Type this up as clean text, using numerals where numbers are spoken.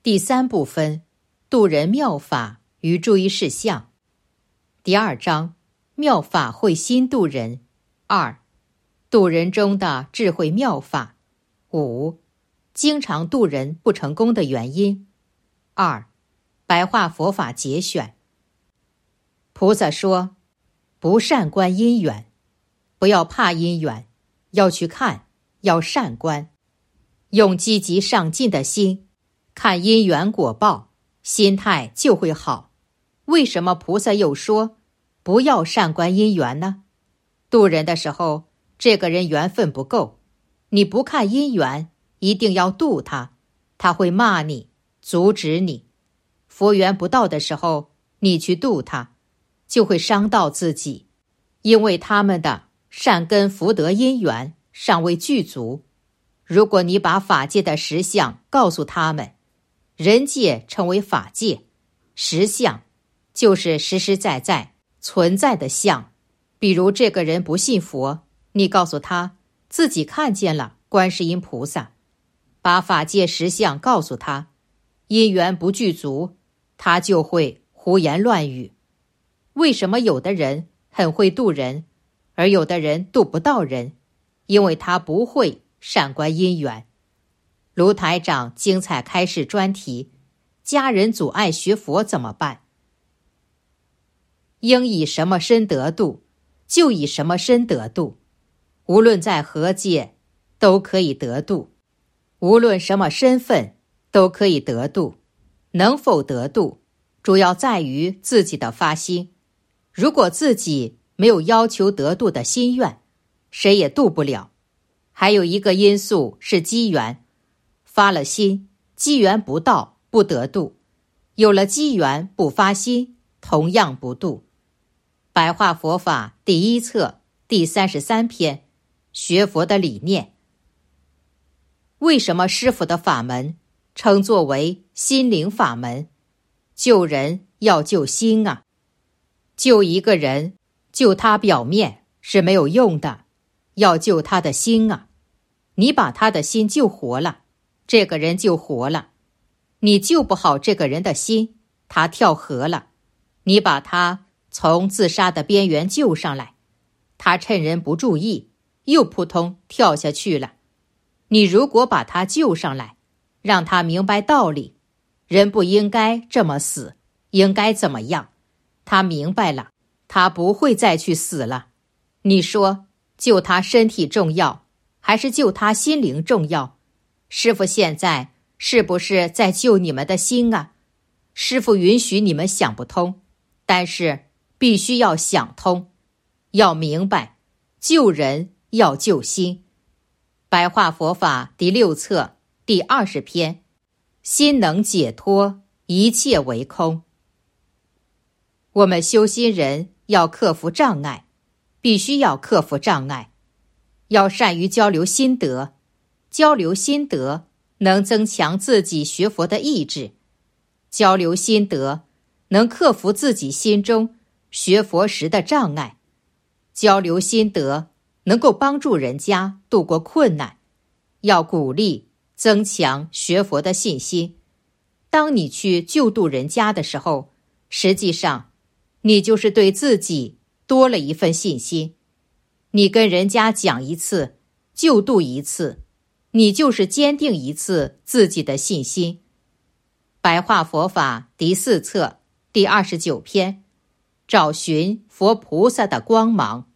第3部分，度人妙法与注意事项。第2章，妙法会心度人。2，度人中的智慧妙法。5，经常度人不成功的原因。2，白话佛法节选。菩萨说，不善观因缘，不要怕因缘，要去看，要善观，用积极上进的心看因缘果报，心态就会好。为什么菩萨又说不要善观因缘呢？度人的时候，这个人缘分不够，你不看因缘，一定要度他，他会骂你，阻止你。佛缘不到的时候，你去度他，就会伤到自己，因为他们的善根福德因缘尚未具足。如果你把法界的实相告诉他们，人界称为法界，实相就是实实在在存在的相。比如这个人不信佛，你告诉他自己看见了观世音菩萨，把法界实相告诉他，因缘不具足，他就会胡言乱语。为什么有的人很会度人，而有的人度不到人？因为他不会善观因缘。卢台长精彩开示专题，家人阻碍学佛怎么办？应以什么身得度，就以什么身得度。无论在何界，都可以得度；无论什么身份，都可以得度。能否得度，主要在于自己的发心。如果自己没有要求得度的心愿，谁也度不了。还有一个因素是机缘，发了心，机缘不到，不得度；有了机缘不发心，同样不度。白话佛法第1册第33篇，学佛的理念。为什么师父的法门称作为心灵法门？救人要救心啊！救一个人，救他表面是没有用的，要救他的心啊！你把他的心救活了，这个人就活了。你救不好这个人的心，他跳河了。你把他从自杀的边缘救上来，他趁人不注意，又扑通跳下去了。你如果把他救上来，让他明白道理，人不应该这么死，应该怎么样，他明白了，他不会再去死了。你说救他身体重要，还是救他心灵重要？师父现在是不是在救你们的心啊？师父允许你们想不通，但是必须要想通，要明白，救人要救心。白话佛法第6册第20篇，心能解脱，一切为空。我们修心人要克服障碍，必须要克服障碍，要善于交流心得，交流心得能增强自己学佛的意志，交流心得能克服自己心中学佛时的障碍，交流心得能够帮助人家度过困难，要鼓励增强学佛的信心。当你去救度人家的时候，实际上你就是对自己多了一份信心。你跟人家讲一次，救度一次，你就是坚定一次自己的信心。白话佛法第4册第29篇，找寻佛菩萨的光芒。